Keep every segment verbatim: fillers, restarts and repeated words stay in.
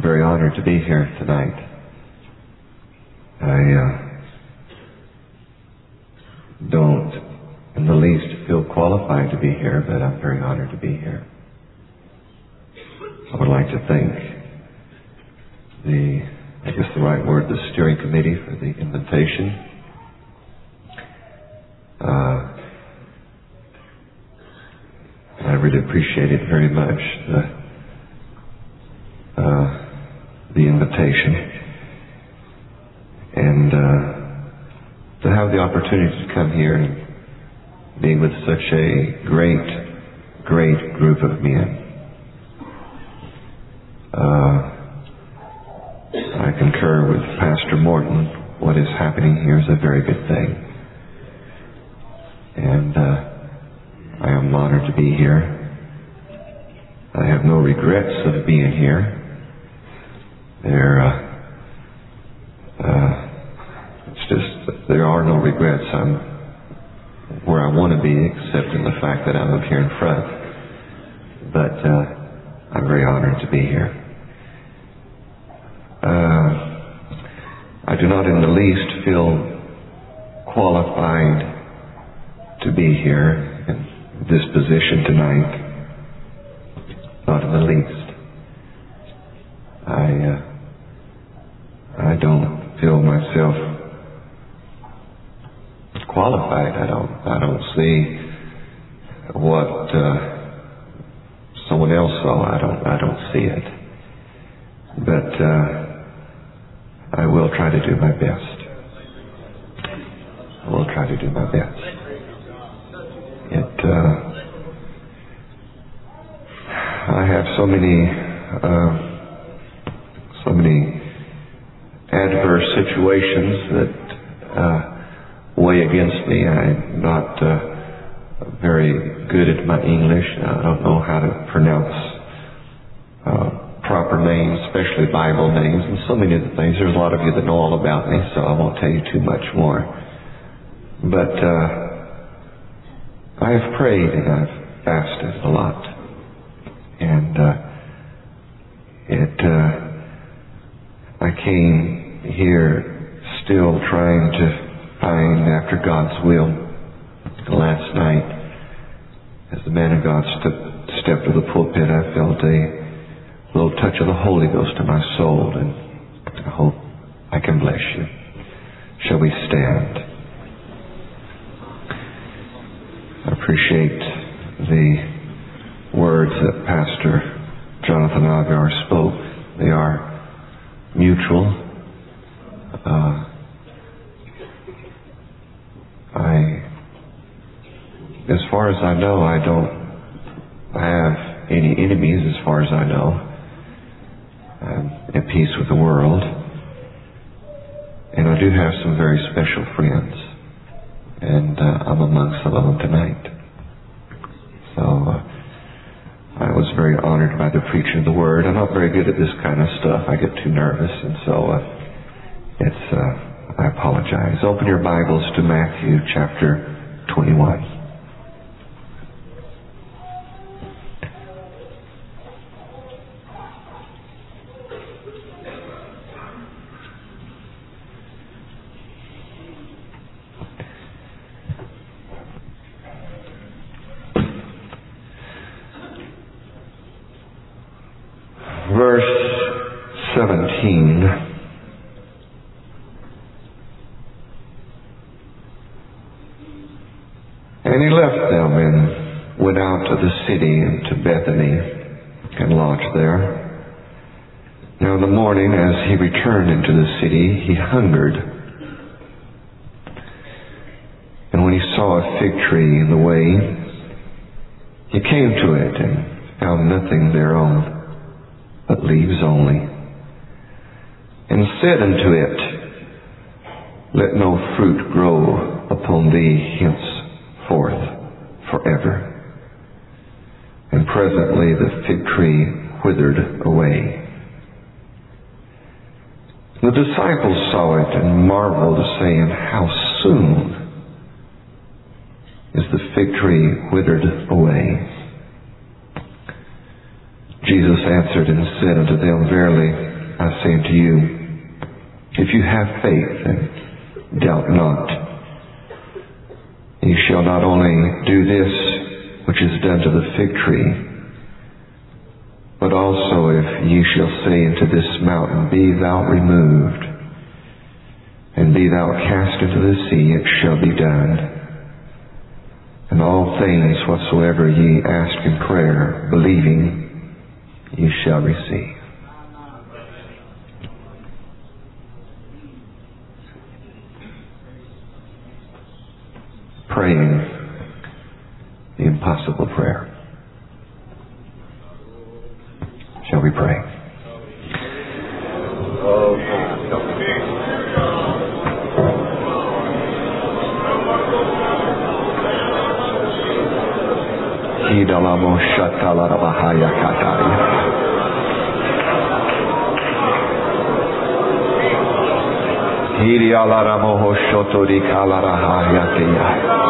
I'm very honored to be here tonight. I uh, don't in the least feel qualified to be here, but I'm very honored to be here. I would like to thank the, I guess the right word, the steering committee for the invitation. Uh, I really appreciate it very much, the, uh, the invitation. And uh, to have the opportunity to come here and be with such a great, great group of men. Uh, I concur with Pastor Morton. What is happening here is a very good thing. And uh, I am honored to be here. I have no regrets of being here. There, uh, uh, it's just, there are no regrets. I'm where I want to be, except in the fact that I'm up here in front. But uh, I'm very honored to be here. Uh, I do not in the least feel qualified to be here in this position tonight. Not in the least. I uh, I don't feel myself qualified. I don't I don't see what uh, someone else saw. I don't I don't see it. But uh, I will try to do my best. I will try to do my best. It, uh, I have so many, uh, so many adverse situations that uh, weigh against me. I'm not uh, very good at my English. I don't know how to pronounce uh, proper names, especially Bible names, and so many other things. There's a lot of you that know all about me, so I won't tell you too much more. But uh, I have prayed and I've fasted a lot. And uh, it, uh, I came here still trying to find after God's will. Last night, as the man of God st- stepped to the pulpit, I felt a little touch of the Holy Ghost in my soul, and I hope I can bless you. Shall we stand? I appreciate the words that Pastor Jonathan Agar spoke. They are mutual. Uh, I, as far as I know, I don't have any enemies as far as I know. I'm at peace with the world. And I do have some very special friends. And uh, I'm among some of them tonight. So uh, I was very honored by the preaching of the Word. I'm not very good at this kind of stuff. I get too nervous. And so uh, it's, uh, I apologize. Open your Bibles to Matthew chapter twenty-one. seventeen. And he left them and went out to the city and to Bethany and lodged there. Now in the morning, as he returned into the city, he hungered. And when he saw a fig tree in the way, he came to it and found nothing thereon but leaves only, and said unto it, Let no fruit grow upon thee henceforth forever. And presently the fig tree withered away. The disciples saw it and marveled, saying, How soon is the fig tree withered away? Jesus answered and said unto them, Verily I say unto you, if you have faith and doubt not, ye shall not only do this which is done to the fig tree, but also if ye shall say unto this mountain, Be thou removed, and be thou cast into the sea, it shall be done. And all things whatsoever ye ask in prayer, believing, ye shall receive. Praying the impossible prayer. Shall we pray? Oh, Idalamo Shatala Bahaya Kataya. Idialaramo Shotori Kalarahaya Kaya.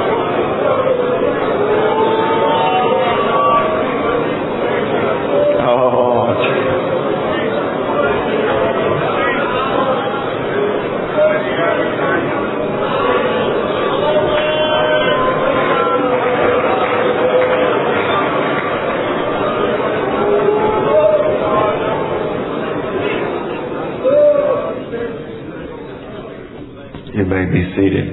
You may be seated.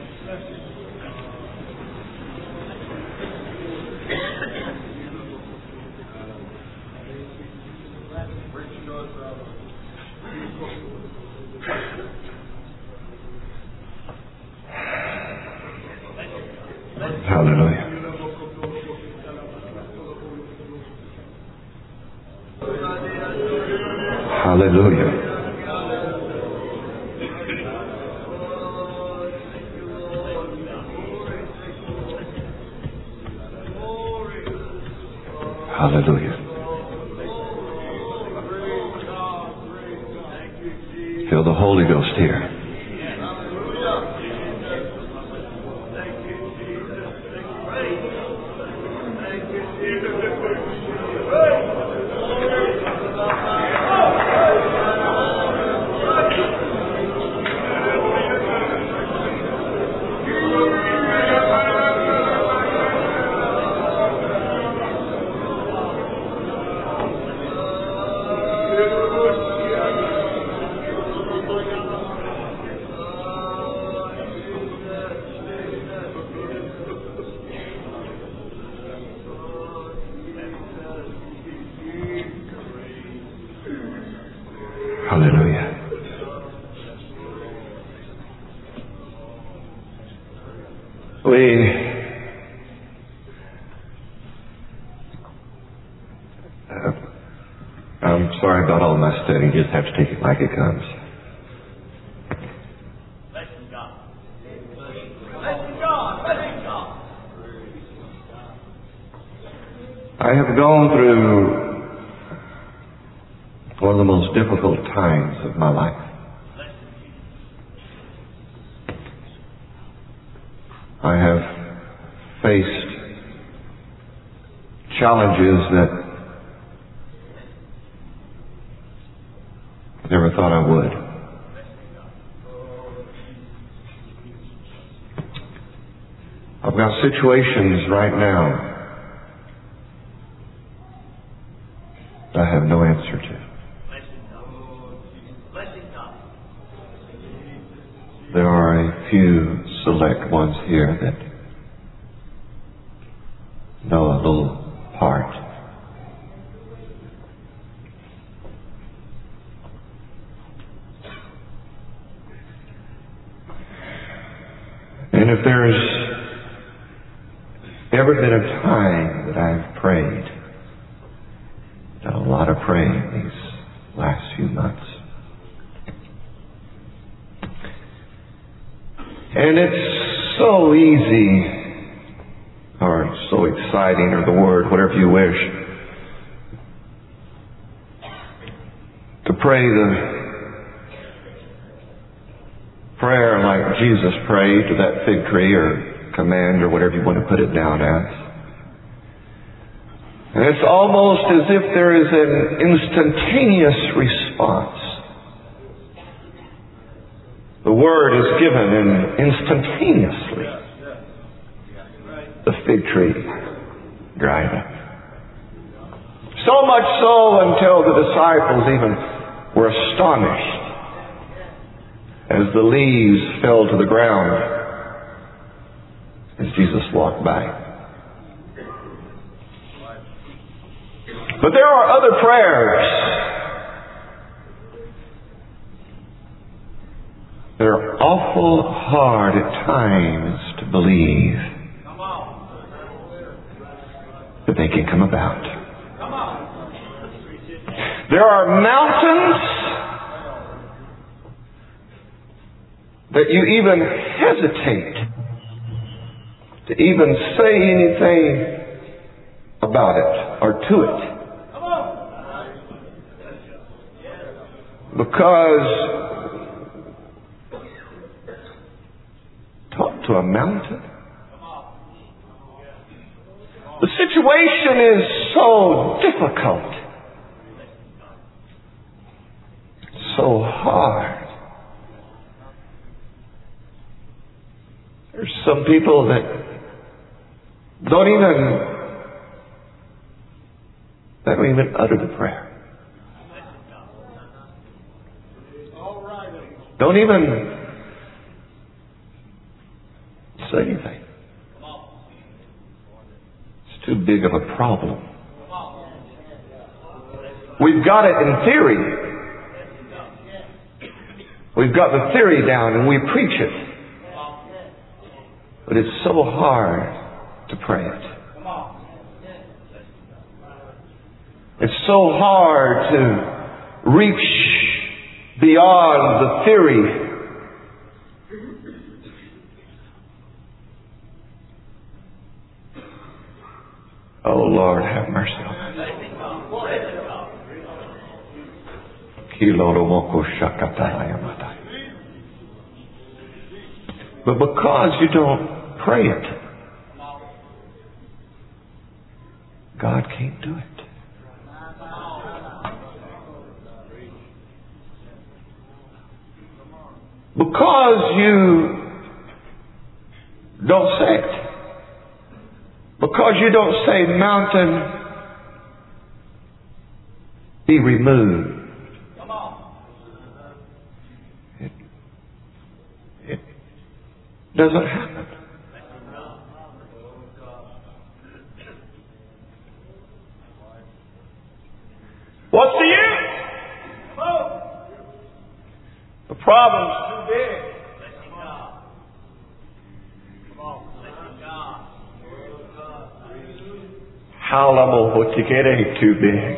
Hallelujah. Hallelujah. Hallelujah. Feel the Holy Ghost here. Hallelujah. We, uh, I'm sorry about all my studying. You just have to take it like it comes. I have gone through one of the most difficult times of my life. I have faced challenges that I never thought I would. I've got situations right now that I have no answer to. There are a few select ones here that know a little part. And if there's ever been a time that I've prayed, done a lot of praying these last few months, and it's so easy, or so exciting, or the word, whatever you wish, to pray the prayer like Jesus prayed to that fig tree, or command, or whatever you want to put it down as. And it's almost as if there is an instantaneous response. The word is given and instantaneously the fig tree dried up. So much so until the disciples even were astonished as the leaves fell to the ground as Jesus walked by. But there are other prayers. They're awful hard at times to believe that they can come about. There are mountains that you even hesitate to even say anything about it or to it. Because talk to a mountain. The situation is so difficult, so hard. There's some people that don't even they don't even utter the prayer. Don't even say anything. It's too big of a problem. We've got it in theory. We've got the theory down and we preach it. But it's so hard to pray it. It's so hard to reach beyond the theory. Oh Lord, have mercy on us. But because you don't pray it, God can't do it. Because you don't say it. Because you don't say, mountain, be removed. It, it doesn't happen. What's the use? The problem's too big. Halamohotikere too big.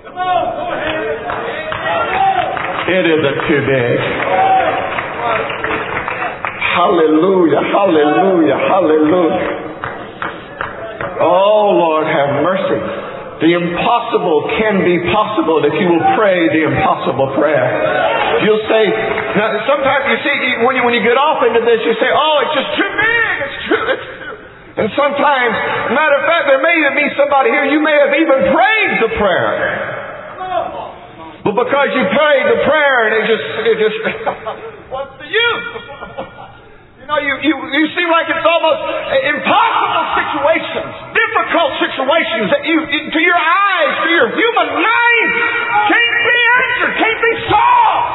It isn't too big. Hallelujah, hallelujah, hallelujah. Oh Lord, have mercy. The impossible can be possible if you will pray the impossible prayer. You'll say, now sometimes you see, when you, when you get off into this, you say, oh, it's just too big, it's too, it's too. And sometimes, matter of fact, there may even be somebody here, you may have even prayed the prayer. But because you prayed the prayer and it just, it just, what's the use? You know, you, you, you seem like it's almost impossible situations, difficult situations that you, to your eyes, to your human mind, can't be answered, can't be solved.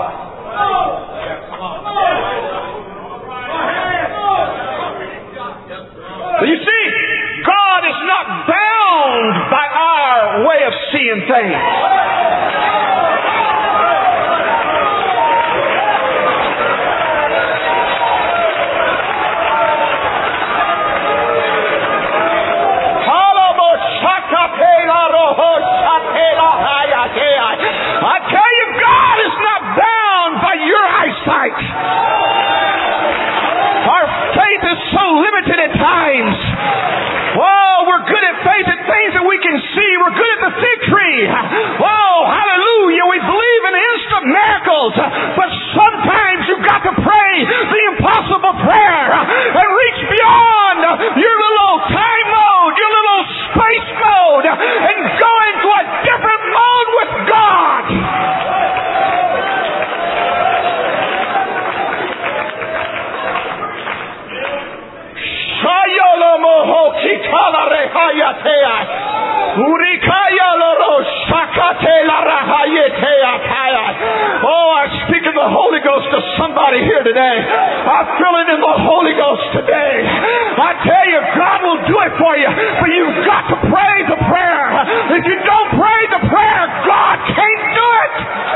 So you see, God is not bound by our way of seeing things. I tell you, God is not bound by your eyesight. Our faith is so limited at times. Oh, we're good at faith at things that we can see. We're good at the fig tree. Oh, hallelujah. We believe in instant miracles. But sometimes you've got to pray the impossible prayer and reach beyond your little time mode, your little space mode, Oh, I speak in the Holy Ghost to somebody here today. I feel it in the Holy Ghost today. I tell you, God will do it for you, but you've got to pray the prayer. If you don't pray the prayer, God can't do it.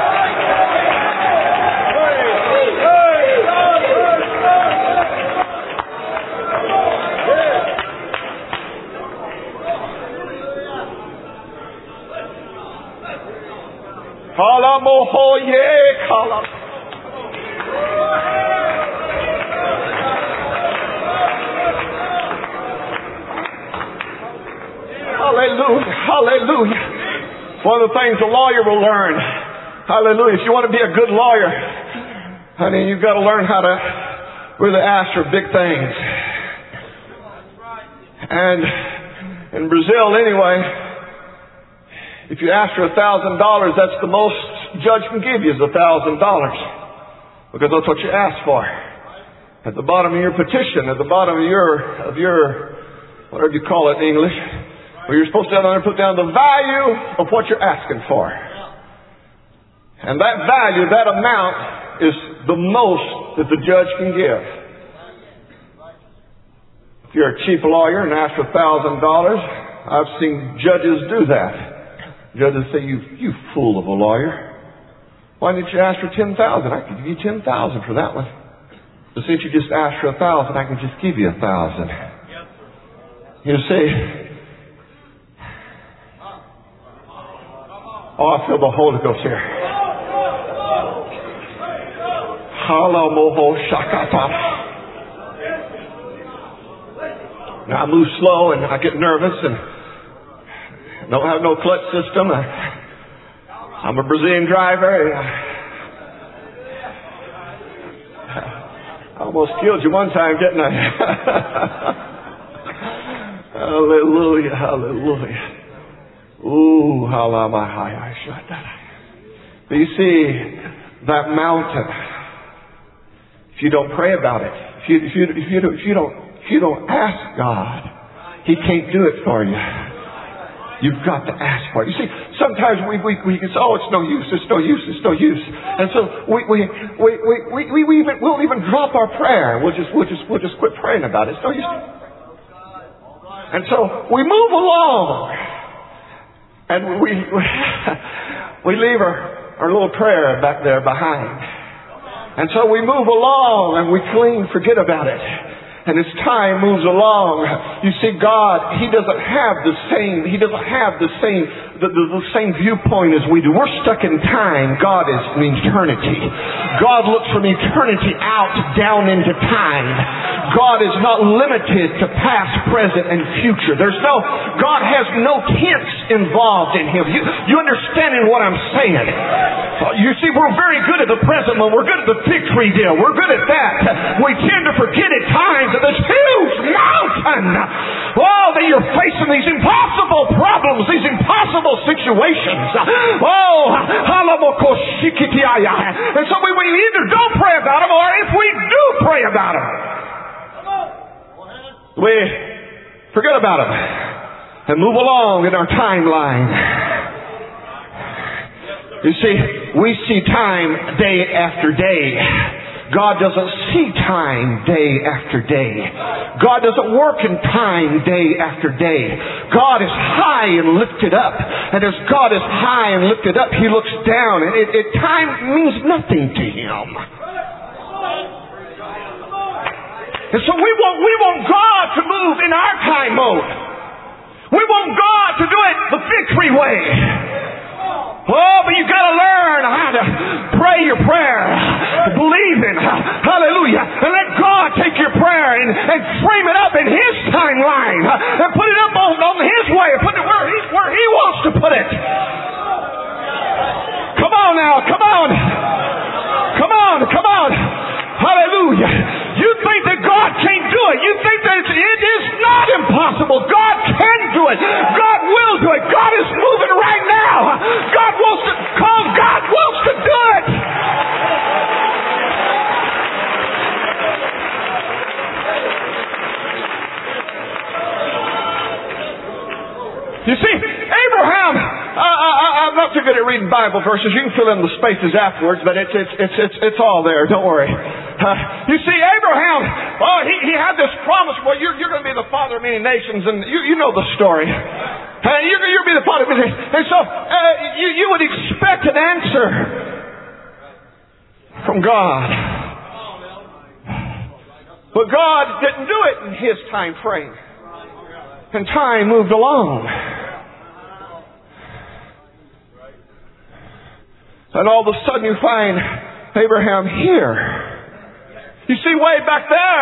Hallelujah, hallelujah. One of the things a lawyer will learn, hallelujah, if you want to be a good lawyer, honey, you've got to learn how to really ask for big things. And in Brazil anyway, if you ask for a thousand dollars, that's the most judge can give you is a thousand dollars. Because that's what you asked for. At the bottom of your petition, at the bottom of your, of your, whatever you call it in English, where you're supposed to have put down the value of what you're asking for. And that value, that amount, is the most that the judge can give. If you're a cheap lawyer and ask for a thousand dollars, I've seen judges do that. Judges say, you, you fool of a lawyer. Why didn't you ask for ten thousand? I could give you ten thousand for that one. But since you just asked for a thousand, I can just give you a thousand. You see, oh, I feel the Holy Ghost here. Halamoho shakata. Now I move slow and I get nervous and don't have no clutch system. I, I'm a Brazilian driver. I almost killed you one time, didn't I? Hallelujah, hallelujah. Ooh, halamahaya shatara. But you see, that mountain, if you don't pray about it, if you, if you, if you, if you don't, if you don't ask God, He can't do it for you. You've got to ask for it. You see, sometimes we, we, we can say, oh, it's no use, it's no use, it's no use. And so we, we, we, we, we, we, we even, we'll even drop our prayer. We'll just, we'll just, we'll just quit praying about it. It's no use. And so we move along. And we, we, we leave our, our little prayer back there behind. And so we move along and we clean forget about it. And as time moves along, you see, God, He doesn't have the same, He doesn't have the same, the, the, the same viewpoint as we do. We're stuck in time. God is in eternity. God looks from eternity out down into time. God is not limited to past, present, and future. There's no, God has no tense involved in Him. You, you understanding what I'm saying? You see, we're very good at the present moment. We're good at the victory deal. We're good at that. We tend to forget at times that this huge mountain, oh, that you're facing these impossible problems, these impossible situations. Oh, and so we, we either don't pray about them, or if we do pray about them, we forget about them and move along in our timeline. You see, we see time day after day. God doesn't see time day after day. God doesn't work in time day after day. God is high and lifted up. And as God is high and lifted up, He looks down. And it, it, time means nothing to Him. And so we want, we want God to move in our time mode. We want God to do it the victory way. Oh, but you've got to learn how to pray your prayer, believe in, hallelujah, and let God take your prayer and, and frame it up in His timeline and put it up on, on His way, put it where he, where he wants to put it. Come on now, come on. Come on, come on. Hallelujah. You think that God can't do it. You think that it's, it is not impossible. God can do it. God will do it. God is moving right now. God wants to come. God wants to do it. You see, Abraham, uh, I, I'm not too good at reading Bible verses. You can fill in the spaces afterwards, but it's it's it's it's, it's all there. Don't worry. Uh, you see, Abraham, oh, he, he had this promise. Well, you're, you're going to be the father of many nations, and you, you know the story. Uh, you're, you're going to be the father of many nations. And so uh, you, you would expect an answer from God. But God didn't do it in His time frame. And time moved along. And all of a sudden you find Abraham here. You see, way back there.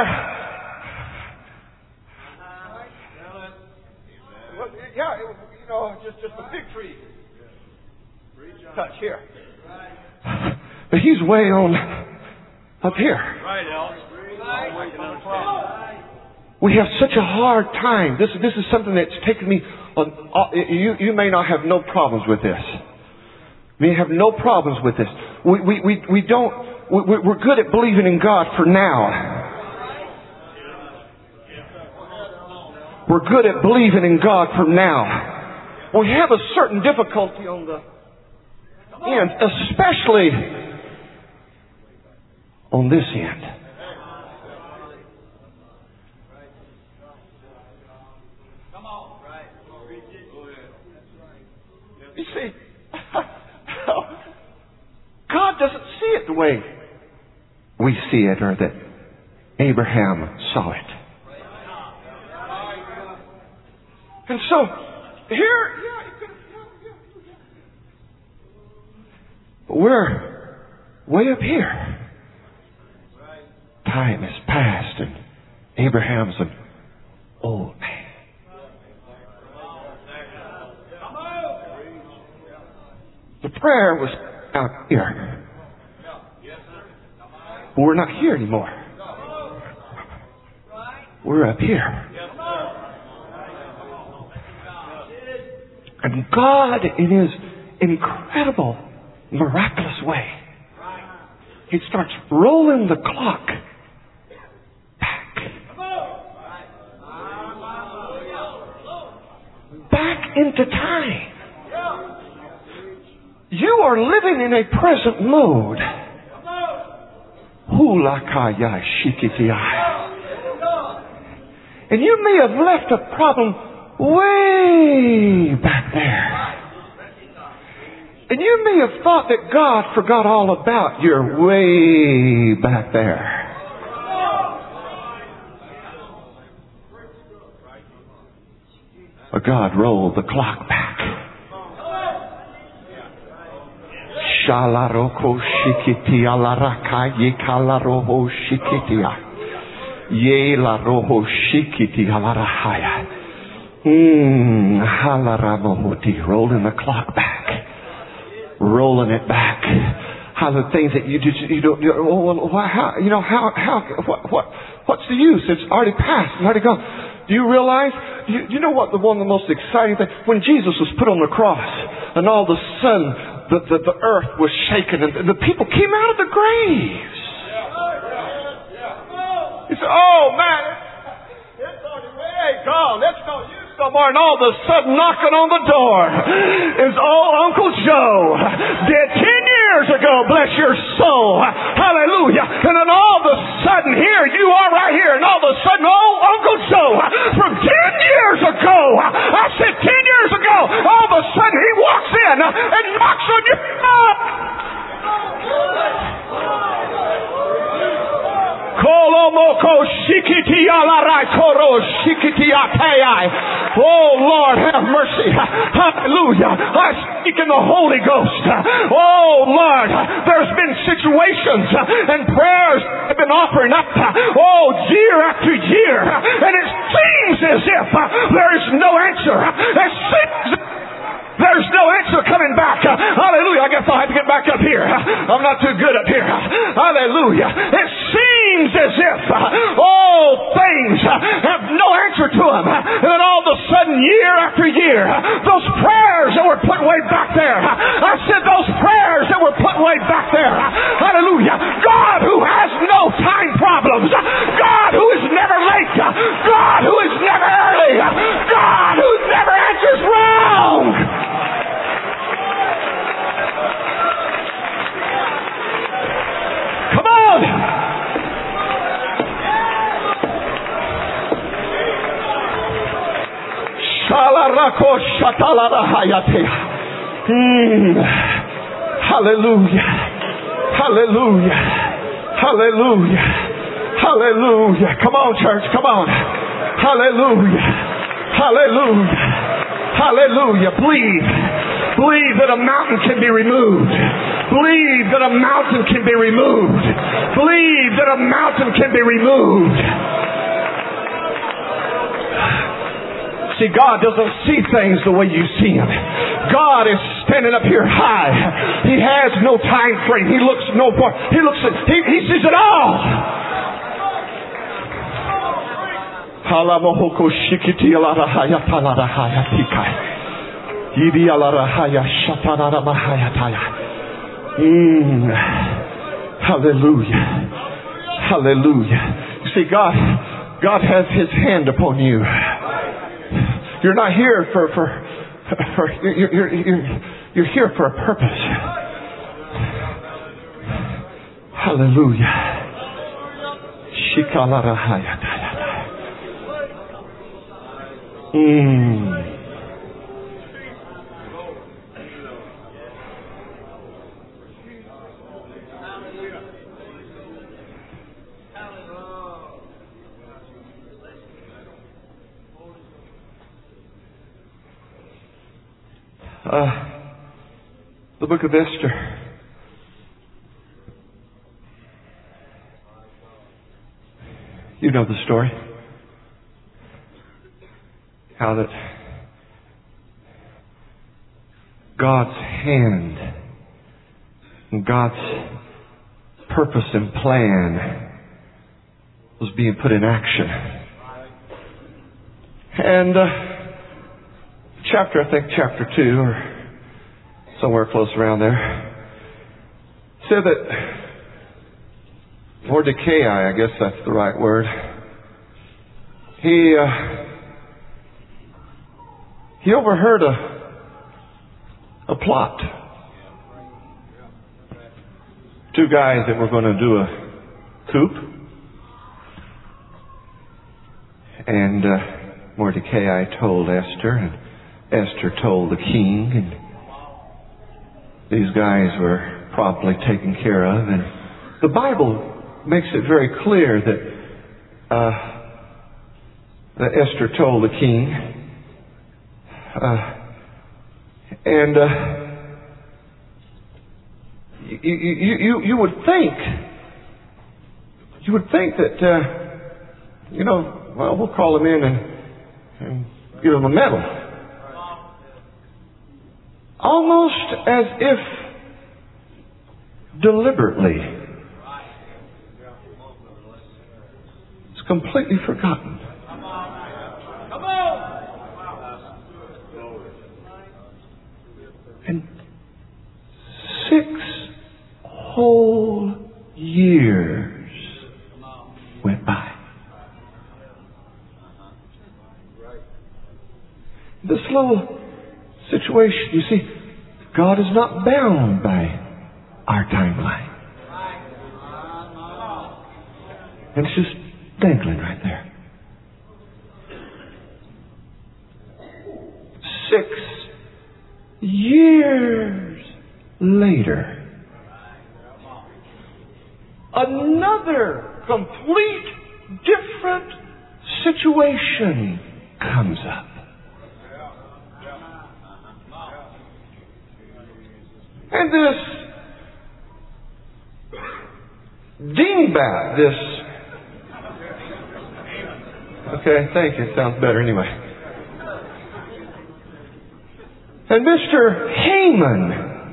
Well, yeah, it was, you know, just, just a fig tree. Touch here. But he's way on up here. We have such a hard time. This, this is something that's taken me on. You, you may not have no problems with this. We have no problems with this. We, we, we, we don't, we, we're good at believing in God for now. We're good at believing in God for now. We have a certain difficulty on the end, especially on this end. You see, God doesn't see it the way we see it, or that Abraham saw it. And so, here, yeah, it could have, yeah, yeah. But we're way up here. Time has passed, and Abraham's an old man. The prayer was out here. But we're not here anymore. We're up here. And God, in His incredible, miraculous way, He starts rolling the clock back. Back into time. You are living in a present mode. Hulakaya shikitiai. And you may have left a problem way back there. And you may have thought that God forgot all about your way back there. But God rolled the clock back. Shalaroko shikiti alaraka ye kalaroho shikitia. Ye la roho shikiti alarahaya. Hmm, halaramohoti, rolling the clock back. Rolling it back. How the things that you just, you don't, you, oh, well, how, you know, how, how, what, what, what's the use? It's already passed. It's already gone. Do you realize, do you, you know what the one of the most exciting things, when Jesus was put on the cross, and all of a sudden, The, the, the earth was shaken and the people came out of the graves. He said, oh man, it's already way gone. It's no use no more. And all of a sudden knocking on the door is old Uncle Joe. Dead ten years ago, bless your soul. Hallelujah. And then all of a sudden here you are right here. And all of a sudden old Uncle Joe from ten years ago, I said ten years ago, all of a sudden he walks in and knocks on your door. Oh Lord, have mercy. Hallelujah. I speak in the Holy Ghost. Oh Lord, there's been situations and prayers have been offering up, oh, year after year, and it seems as if there is no answer. It seems there's no answer coming back. Hallelujah. I guess I'll have to get back up here. I'm not too good up here. Hallelujah. It seems as if all things have no answer to them. And then all of a sudden, year after year, those prayers that were put way back there. I said those prayers that were put way back there. Hallelujah. God who has no time problems. God who is never late. God who is never early. God who never answers prayer. Mm. Hallelujah. Hallelujah. Hallelujah. Hallelujah. Come on, church. Come on. Hallelujah. Hallelujah. Hallelujah. Believe. Believe that a mountain can be removed. Believe that a mountain can be removed. Believe that a mountain can be removed. See, God doesn't see things the way you see them. God is standing up here high. He has no time frame. He looks no far. He looks at, he, he sees it all. Mm. Hallelujah. Hallelujah. You see, God, God has His hand upon you. You're not here for, for, for you're, you're, you're, you're here for a purpose. Hallelujah. Mm. Uh, the book of Esther. You know the story. How that God's hand and God's purpose and plan was being put in action. And uh, chapter, I think chapter two or somewhere close around there, said that Mordecai, I guess that's the right word, he uh, he overheard a a plot. Two guys that were going to do a coup, and uh, Mordecai told Esther, and Esther told the king, and these guys were promptly taken care of. And the Bible makes it very clear that uh, that Esther told the king, uh, and uh, you, you you you would think you would think that uh, you know, well, we'll call him in and, and give him a medal. Almost as if deliberately. It's completely forgotten. And six whole years went by. This little situation, you see, God is not bound by our timeline. And it's just dangling right there. Six years later, another complete different situation comes up. And this dingbat, this... Okay, thank you. It sounds better anyway. And Mister Haman,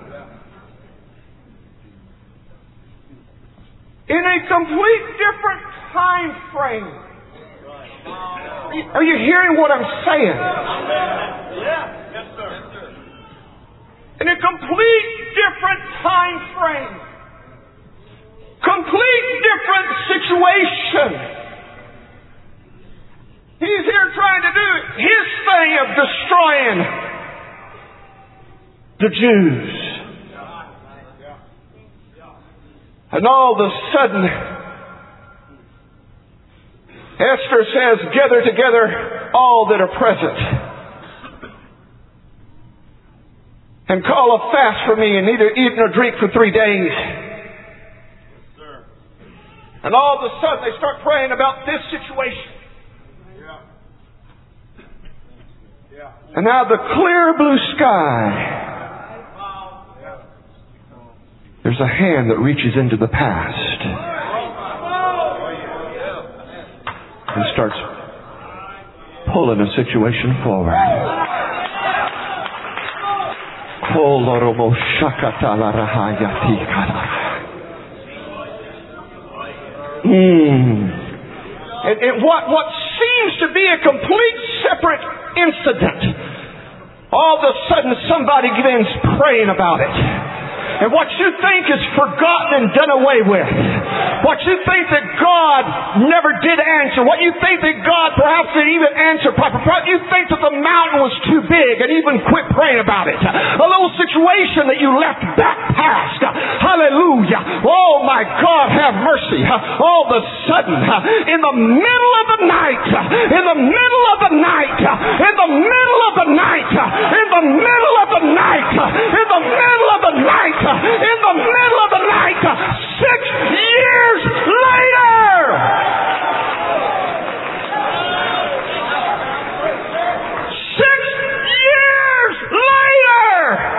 in a complete different time frame. Are you hearing what I'm saying? Yes, sir. In a complete different time frame. Complete different situation. He's here trying to do his thing of destroying the Jews. And all of a sudden, Esther says, gather together all that are present. and call a fast for me and neither eat nor drink for three days. And all of a sudden they start praying about this situation. And now the clear blue sky. There's a hand that reaches into the past and starts pulling a situation forward. Mm. And, and what, what seems to be a complete separate incident, all of a sudden somebody begins praying about it. And what you think is forgotten and done away with, what you think that God never did answer, what you think that God perhaps didn't even answer properly, you think that the mountain was too big and even quit praying about it. A little situation that you left back past. Hallelujah. Oh my God, have mercy. All of a sudden, in the middle of the night, in the middle of the night, in the middle of the night, in the middle of the night, in the middle of the night, in the middle of the night, six years later, six years later,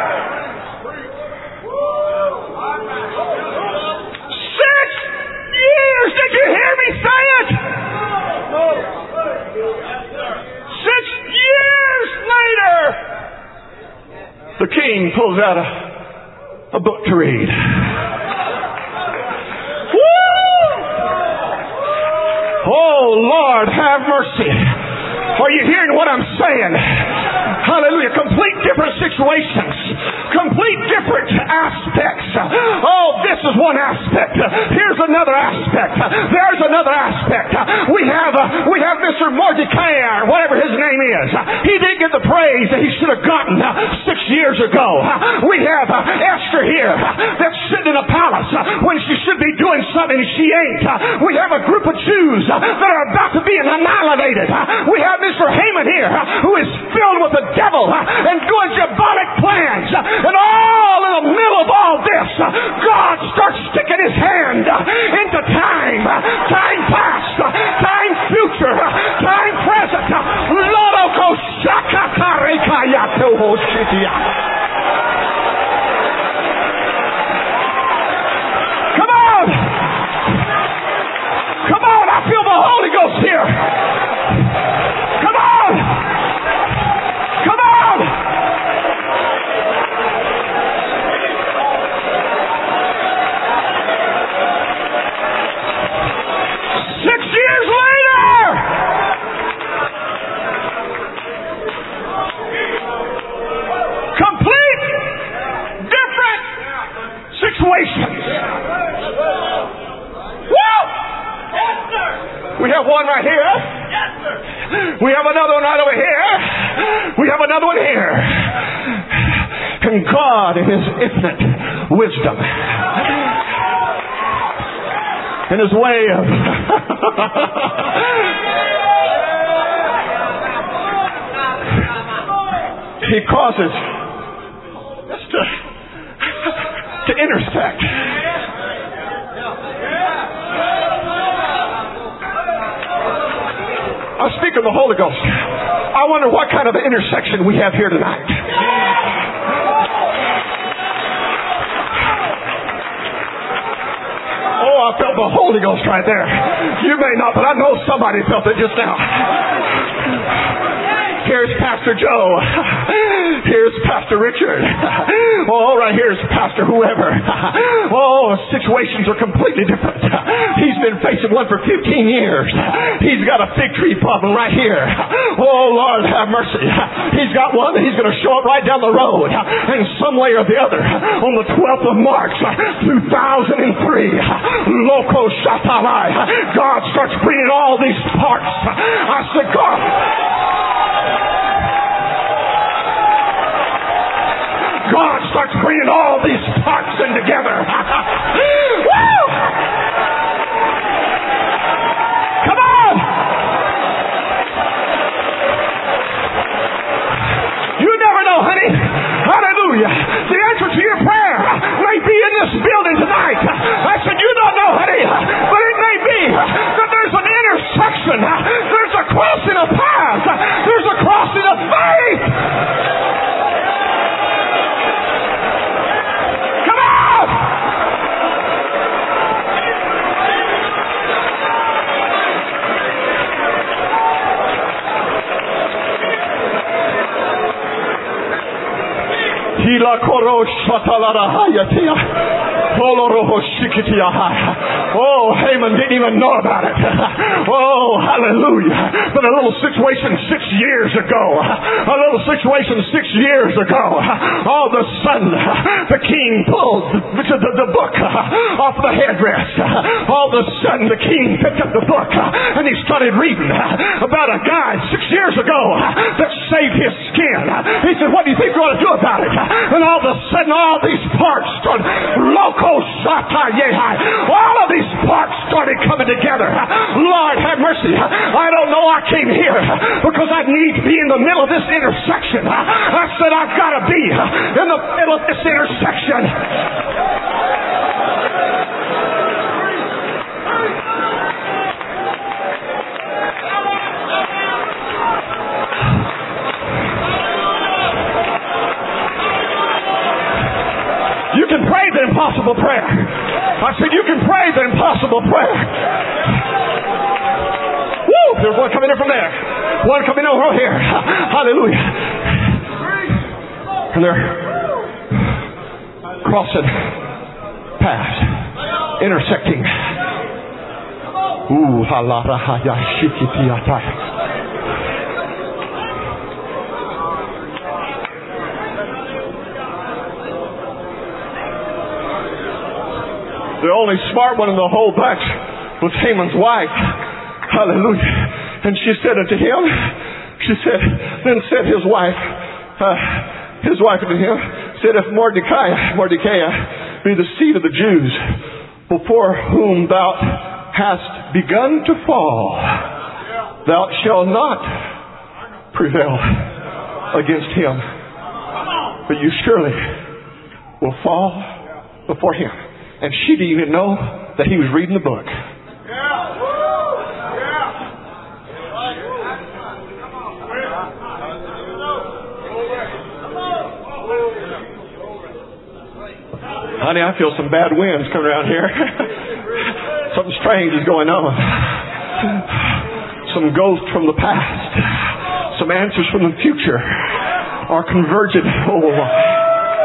six years, did you hear me say it? Six years later, the king pulls out a A book to read. Woo! Oh, Lord, have mercy. Are you hearing what I'm saying? Hallelujah. Complete different situations. Complete different aspects. Oh, this is one aspect. Here's another aspect. There's another aspect. We have uh, we have Mister Mordecai, whatever his name is. He didn't get the praise that he should have gotten uh, six years ago. We have uh, Esther here uh, that's sitting in a palace uh, when she should be doing something and she ain't. Uh, we have a group of Jews uh, that are about to be annihilated. Uh, we have Mister Haman here uh, who is filled with the devil uh, and doing diabolic plans. Uh, and all in the middle of all this, uh, God starts sticking his hand uh, into time. Uh, time past, uh, time future, uh, time present. Uh, Come on! Come on, I feel the Holy Ghost here. Come on! Come on! Six years later! Complete different situations. Woo! We have one right here. We have another one right over here. We have another one here. And God, in His infinite wisdom, in His way of He causes us to, to intersect. I speak of the Holy Ghost. I wonder what kind of an intersection we have here tonight. Oh, I felt the Holy Ghost right there. You may not, but I know somebody felt it just now. Here's Pastor Joe. Here's Pastor Richard. Oh, right here's Pastor whoever. Oh, situations are completely different. He's been facing one for fifteen years. He's got a fig tree problem right here. Oh, Lord, have mercy. He's got one that he's going to show up right down the road. And some way or the other, on the twelfth of March, two thousand three, Loco Shatalai, God starts bringing all these parts. I said, God... God starts bringing all these parts in together. Woo! Come on! You never know, honey. Hallelujah. Oh, Haman didn't even know about it. Oh, hallelujah. But a little situation six years ago, a little situation six years ago, all of a sudden, the king pulled the, the, the book off the headdress. All of a sudden, the king picked up the book and he started reading about a guy six years ago that saved his skin. He said, what do you think you're going to do about it? And all of a sudden, all these parts started, loco shata yehai, all of these parts started coming together. Lord, have mercy. I don't know I came here because I need to be in the middle of this intersection. I said, I've got to be in the middle of this intersection. You can pray the impossible prayer. I said, you can pray the impossible prayer. Woo! There's one coming in from there. One coming over here. Hallelujah. And they're crossing paths, intersecting. Ooh, halarahaya shikitiatai. The only smart one in the whole batch was Haman's wife. Hallelujah. And she said unto him, she said, then said his wife, uh, his wife unto him, said, if Mordecai, Mordecai be the seed of the Jews, before whom thou hast begun to fall, thou shalt not prevail against him, but you surely will fall before him. And she didn't even know that he was reading the book. Honey, I feel some bad winds coming around here. Something strange is going on. Some ghosts from the past, some answers from the future are converging. Oh,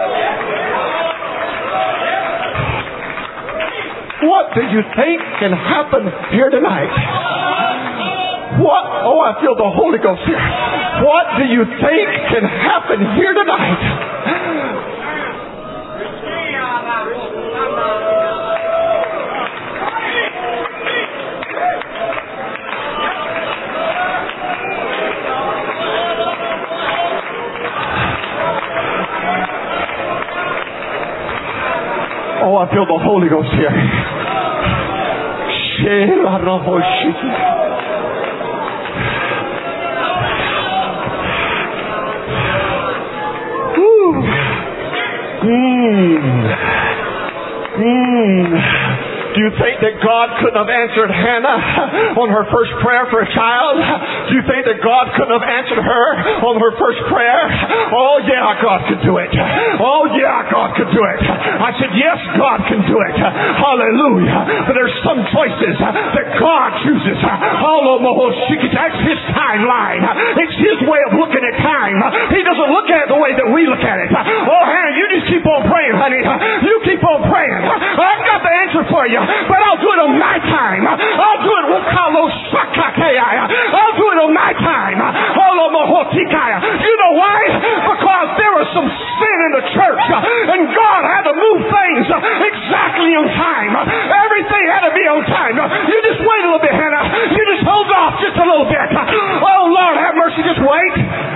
what do you think can happen here tonight? What? Oh, I feel the Holy Ghost here. What do you think can happen here tonight? Oh, I feel the Holy Ghost here. Mm. Mm. Do you think that God couldn't have answered Hannah on her first prayer for a child? Do you think that God couldn't have answered her on her first prayer? Oh yeah, God could do it. Oh yeah, God could do it. I said, yes, God can do it. Hallelujah. But there's some choices that God chooses. That's His timeline. It's His way of looking at time. He doesn't look at it the way that we look at it. Oh, Hannah, you just keep on praying, honey. You keep on praying. I've got the answer for you. But I'll do it on my time. I'll do it with Carlos Sakateai. I'll do it on my time. You know why? Because there was some sin in the church, and God had to move things exactly on time. Everything had to be on time. You just wait a little bit, Hannah. You just hold off just a little bit. Oh, Lord, have mercy. Just wait.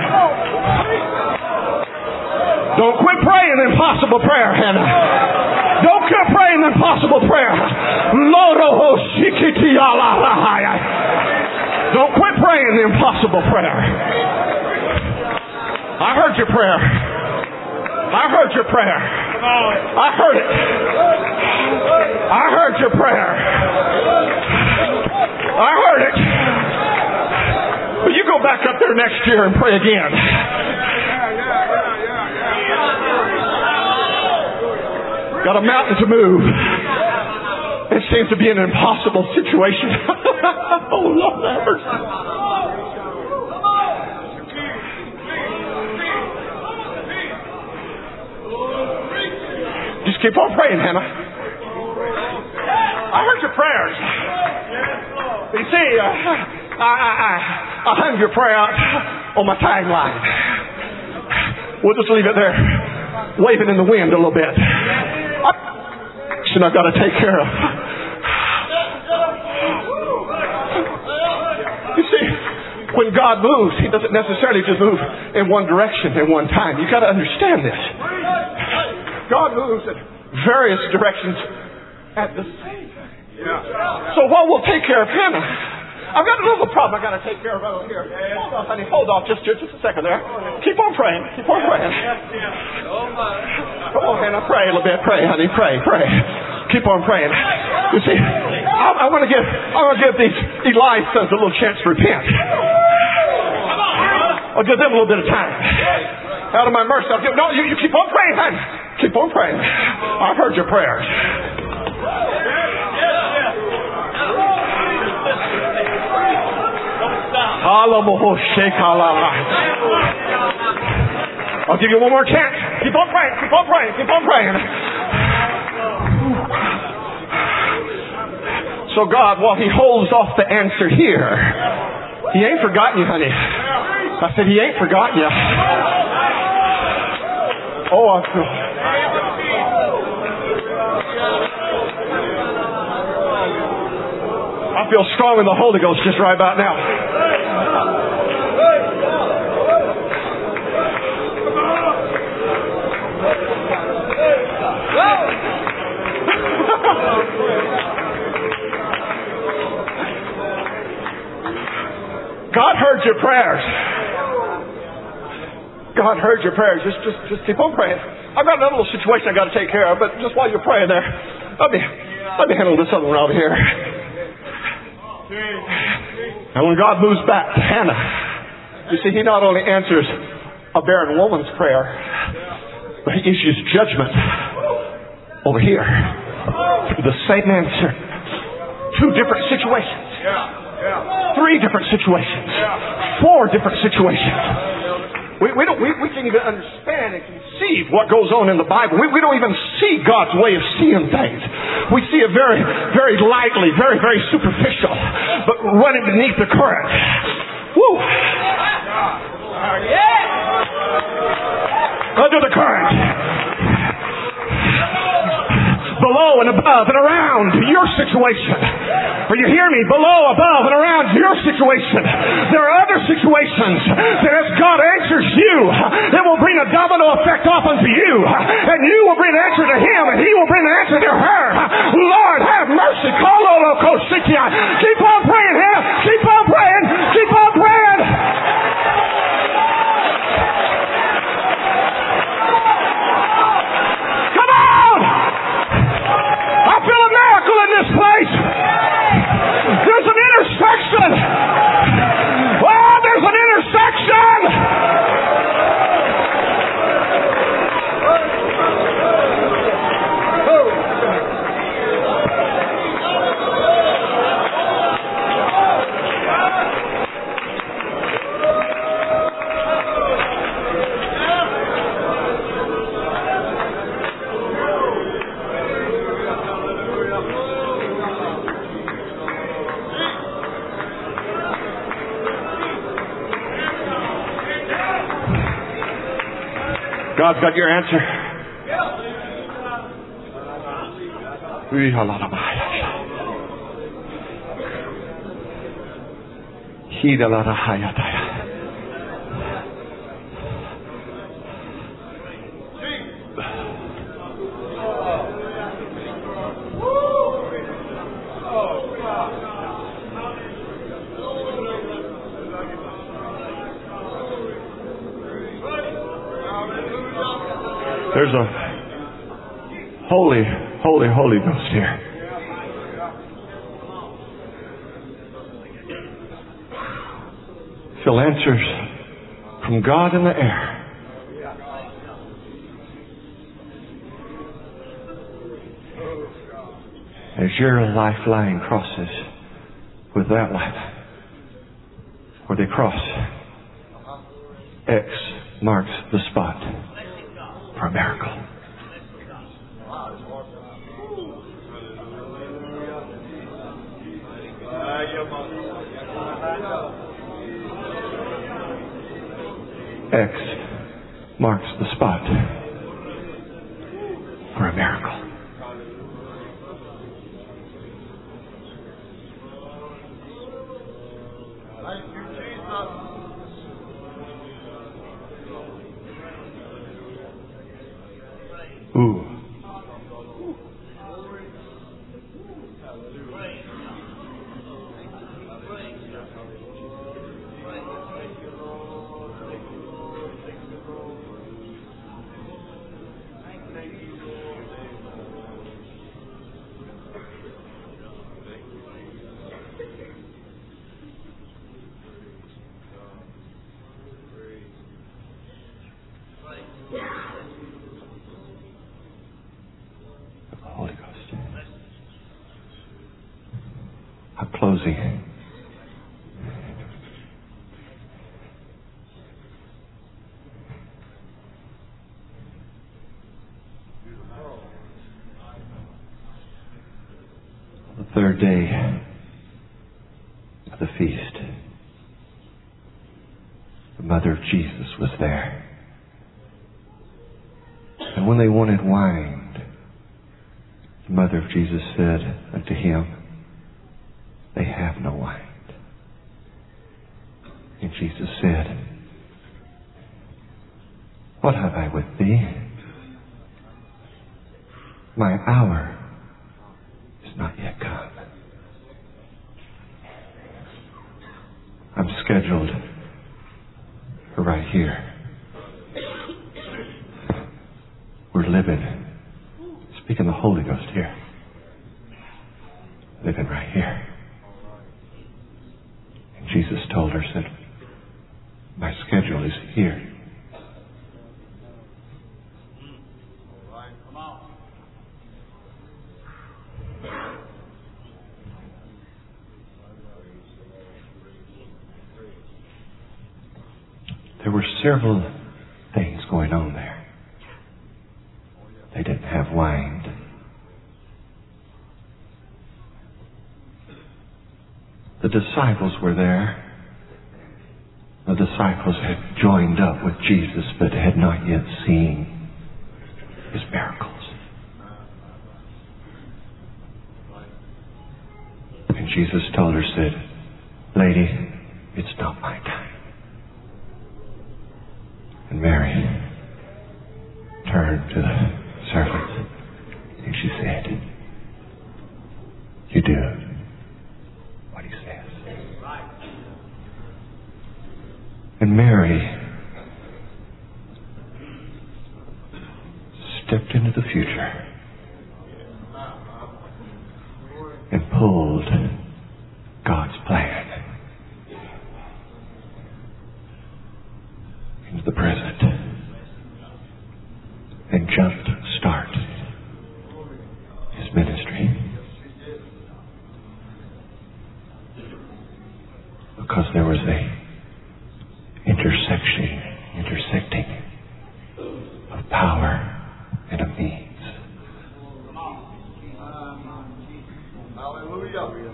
Don't quit praying the impossible prayer, Hannah. Don't quit praying the impossible prayer. Don't quit praying the impossible prayer. I heard your prayer. I heard your prayer. I heard it. I heard your prayer. I heard it. But you go back up there next year and pray again. Got a mountain to move. It seems to be an impossible situation. Oh, Lord, have mercy. Keep on praying, Hannah. I heard your prayers. You see, uh, I, I, I, I hung your prayer out on my tagline. We'll just leave it there, waving in the wind a little bit. Action I've got to take care of. You see, when God moves, He doesn't necessarily just move in one direction at one time. You've got to understand this. God moves in various directions at the same time. So what will take care of Hannah? I've got a little problem I've got to take care of right over here. Hold on, honey. Hold on just, just, just a second there. Keep on praying. Keep on praying. Come on, Hannah. Pray a little bit. Pray, honey. Pray, pray. Keep on praying. You see, I, I want to give I want to give these Eli sons a little chance to repent. I'll give them a little bit of time. Out of my mercy, I'll give... No, you, you keep on praying, honey. Keep on praying. I've heard your prayers. I'll give you one more chance. Keep on praying. Keep on praying. Keep on praying. So God, while He holds off the answer here, He ain't forgotten you, honey. I said He ain't forgotten you. Oh, I feel... I feel strong in the Holy Ghost just right about now. God heard your prayers. God heard your prayers. Just, just, just keep on praying. I've got another little situation I got to take care of, but just while you're praying there, let me, let me handle this other one over here. And when God moves back to Hannah, you see, He not only answers a barren woman's prayer, but He issues judgment over here. The same answer. Two different situations. Three different situations. Four different situations. We, we, don't, we, we can't even understand and conceive what goes on in the Bible. We, we don't even see God's way of seeing things. We see it very, very lightly, very, very superficial, but running beneath the current. Woo! Under the current. Below and above and around your situation. Or you hear me? Below, above, and around your situation. There are other situations that as God answers you, it will bring a domino effect off unto you. And you will bring an answer to Him, and He will bring an answer to her. Lord, have mercy. Keep on praying, Hannah. Keep on praying. Keep on praying. Come on! I feel a miracle in this place. There's an intersection. Oh, there's an intersection. God's got your answer. There's a holy, holy, Holy Ghost here. Feel answers from God in the air. As your lifeline crosses with that lifeline, where they cross, X marks the spot for a miracle. X marks the spot for a miracle. Ooh. Holy Ghost. I'm closing. The third day of the feast, the mother of Jesus was there. And when they wanted wine, the mother of Jesus said unto him, they have no wine. And Jesus said, what have I with thee? My hour is not yet come. I'm scheduled for right here. We're living, speaking the Holy Ghost here. Living right here. And Jesus told her, said, my schedule is here. There were several things going on there. They didn't have wine. The disciples were there. The disciples had joined up with Jesus but had not yet seen his miracles. And Jesus told her, said, lady, it's not my time. And Mary turned to the servants and she said, you do what he says. And Mary stepped into the future and pulled God's plan into the present and jumped start his ministry. Because there was a intersection, intersecting of power and of needs. Hallelujah.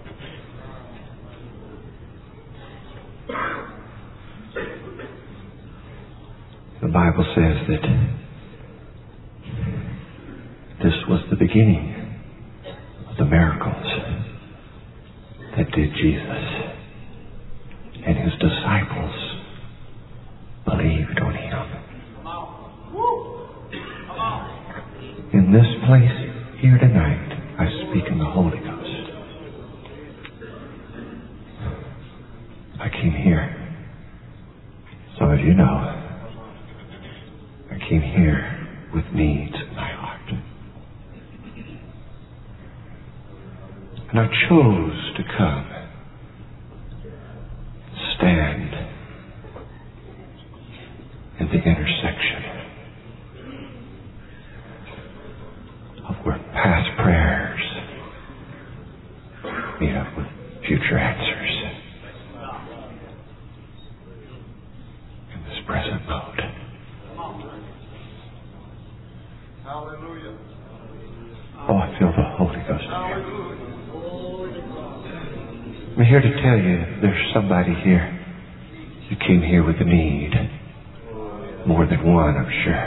The Bible says that this was the beginning of the miracles that did Jesus. And his disciples believed on him. In this place here tonight, I speak in the Holy Ghost. I came here. Some of you know. I came here with needs in my heart. And I chose to come. Stand in the intersection of where past prayers meet up with future answers in this present mode. Hallelujah. Oh, I feel the Holy Ghost here. I'm here to tell you there's somebody here. You came here with a need. More than one, I'm sure.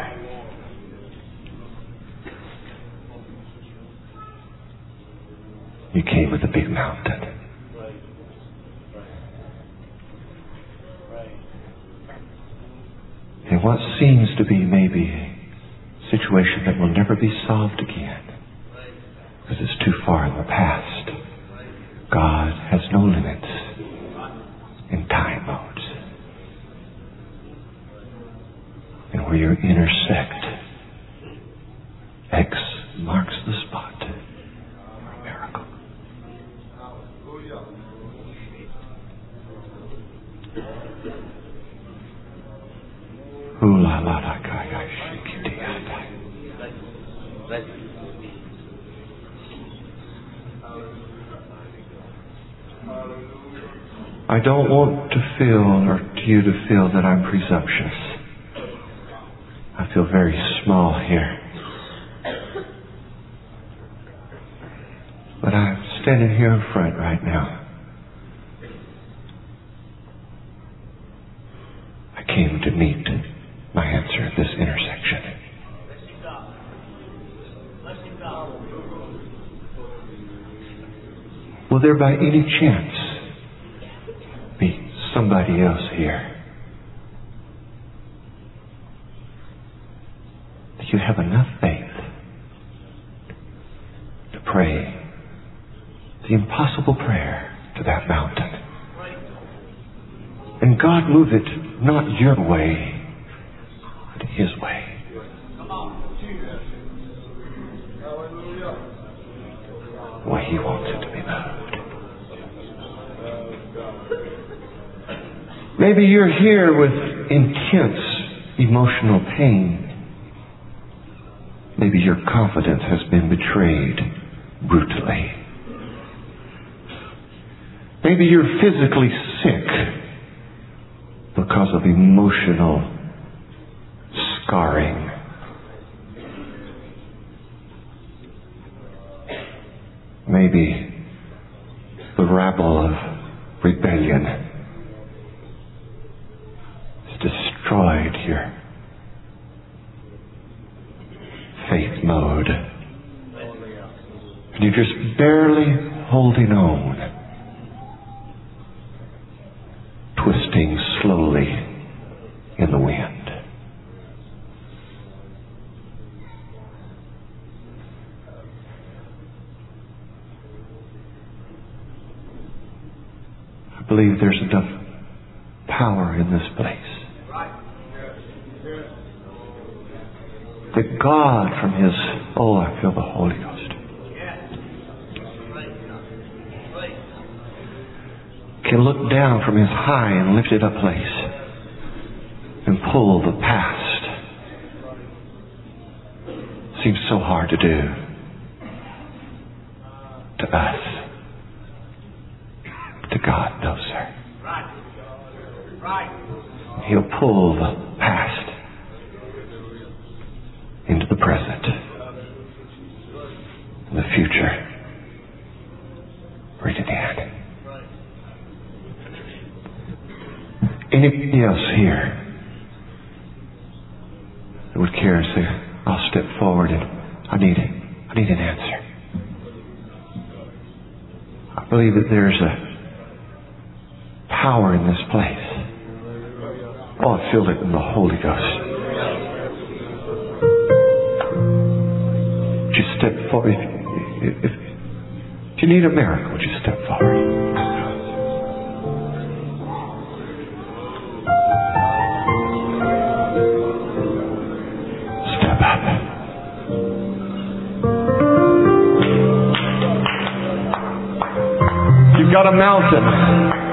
You came with a big mountain. And what seems to be maybe a situation that will never be solved again because it's too far in the past. God has no limits in time modes. And where you intersect, X marks the spot for a miracle. Hula la la kaya shikitiata. I don't want to feel, or you to feel, that I'm presumptuous. I feel very small here. But I'm standing here in front right now. I came to meet my answer at this intersection. Will there by any chance be somebody else here that you have enough faith to pray the impossible prayer to that mountain, and God move it not your way but His way? The way He wants it to be moved. Maybe you're here with intense emotional pain. Maybe your confidence has been betrayed brutally. Maybe you're physically sick because of emotional scarring. Maybe the rabble of rebellion has destroyed your faith mode. And you're just barely holding on, twisting slowly in the wind. I believe there's enough power in this place that God from His, oh, I feel the Holy Ghost, can look down from His high and lifted up place and pull the past. Seems so hard to do to us. To God, no, sir. He'll pull the past into the present and the future. Bring it in. Anybody else here that would care and say, I'll step forward and I need I need an answer. I believe that there's a power in this place. Oh, I feel it in the Holy Ghost. Would you step forward? If, if, if you need a miracle, would you step forward? Step up. You've got a mountain.